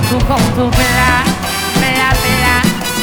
tú con tu bla, bla, bla,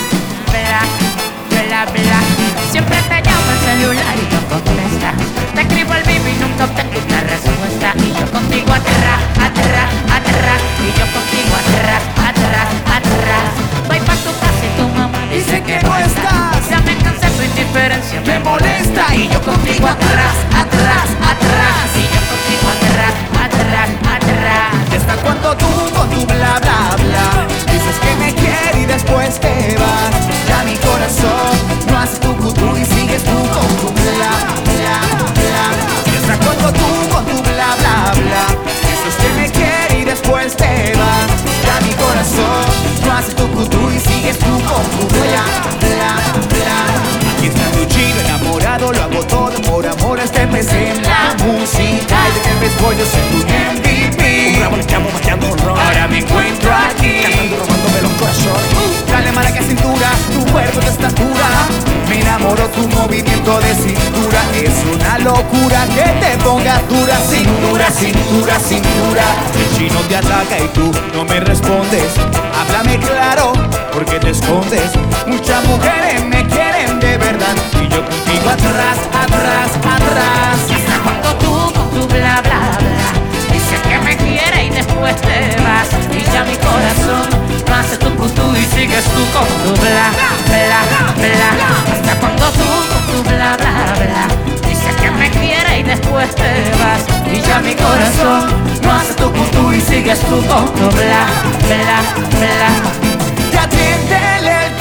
bla, bla, bla. Siempre te llamo el celular y no contestas. Te escribo el vivo y nunca obtengo una respuesta. Y yo contigo atrás, atrás, atrás. Y yo contigo atrás, atrás, atrás. Voy pa' tu casa y tu mamá dice que no estás. Ya me cansé, tu indiferencia me molesta. Y yo contigo atrás, atrás, atrás. Y yo contigo atrás, atrás, atrás. Y hasta cuando tú con tu bla bla bla dices que me quieres y después te vas. Ya mi corazón no hace tu cutu y sigues tú con tu bla bla bla. Y hasta cuando tú con tu bla bla bla dices que me quieres y después te vas. Ya mi corazón no hace tu cutu y sigues tú con tu bla bla bla. Aquí está tu chino enamorado, lo hago todo por amor a este pez en la música. Y de que ves voy yo soy tu MVP. Un rabo le llamo bailando rock. Ahora me encuentro aquí cantando y robándome los corazones. Dale maraca cintura, tu cuerpo de estatura. Me enamoro tu movimiento de cintura. Es una locura que te pongas dura. Cintura, cintura, cintura. El chino te ataca y tú no me respondes. Háblame claro, porque te escondes. Muchas mujeres me quieren de verdad y yo contigo atrás, atrás, atrás. Y hasta cuando tú con tu bla, bla, bla dices que me quieres y después te vas. Y ya mi corazón no hace tu cutu y sigues tú con tu bla, bla, bla. Hasta cuando tú con tu bla, bla, bla dices que me quieres y después te vas. Y ya mi corazón no hace tu cutu y sigues tú con tu bla, bla, bla. Ya atiéndele el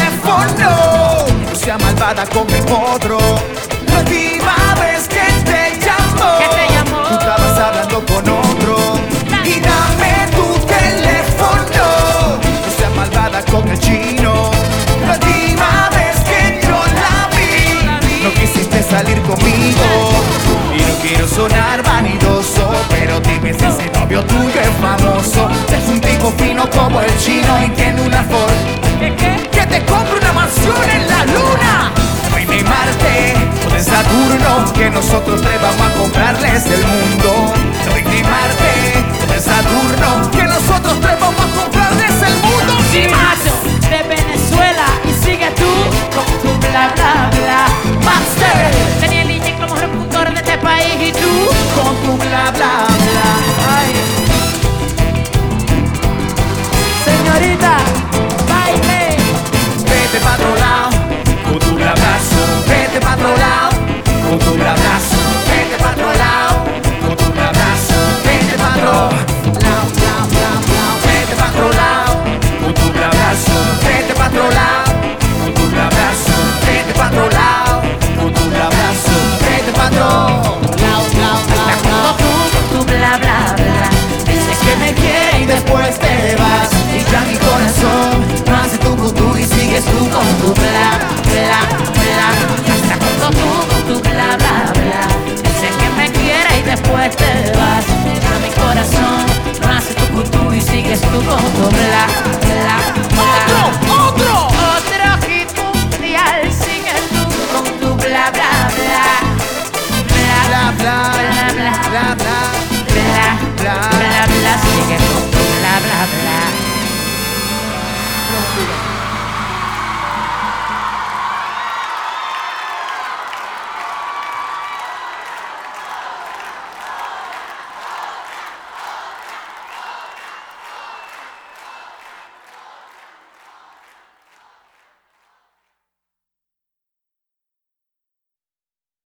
teléfono, no sea malvada con el potro. La última vez que te llamó, ¿Qué te llamó? tú estabas hablando con otro. Y dame tu teléfono, no sea malvada con el chino. La última vez que yo la vi, no quisiste salir conmigo. Y no quiero sonar vanidoso, pero dime si ese novio tuyo es famoso. Es un tipo fino como el chino y tiene una Ford que te compre una mansión en la luna. Hoy de Marte o de Saturno, que nosotros tres vamos a comprarles el mundo. Hoy de Marte o de Saturno, que nosotros tres vamos a comprarles el mundo. Sí, macho, de Venezuela y sigue tú con tu bla, bla, bla. Master, tenía el DJ como locutor de este país y tú Con tu bla bla bla. Ay. señorita, baile. Vete pa' otro lado, con tu abrazo. Vete pa' otro lado, con tu abrazo. Vete pa' otro lado, con tu abrazo. Vete pa' otro lado, lado, lado, lado. Vete pa' otro lado, con tu abrazo. Vete pa' otro lado, con tu abrazo. Vete pa' otro lado, con tu abrazo. Vete pa' otro lado, lado, lado, Cuando lado. tú con tu bla, bla, bla dices que me quieres Y después te vas y ya mi corazón no hace tu cutu y sigues tú con tu bla, bla, bla. Hasta cuando tú con tu bla, bla, bla dices que me quieres y después te vas. Ya mi corazón no hace tu cutu y sigues tú con tu bla, bla, bla. Otro hit mundial, sigues tú con tu bla, bla, bla. bla, bla, bla, bla, bla, bla. bla, bla, bla, bla, sigue con tu bla, bla, bla.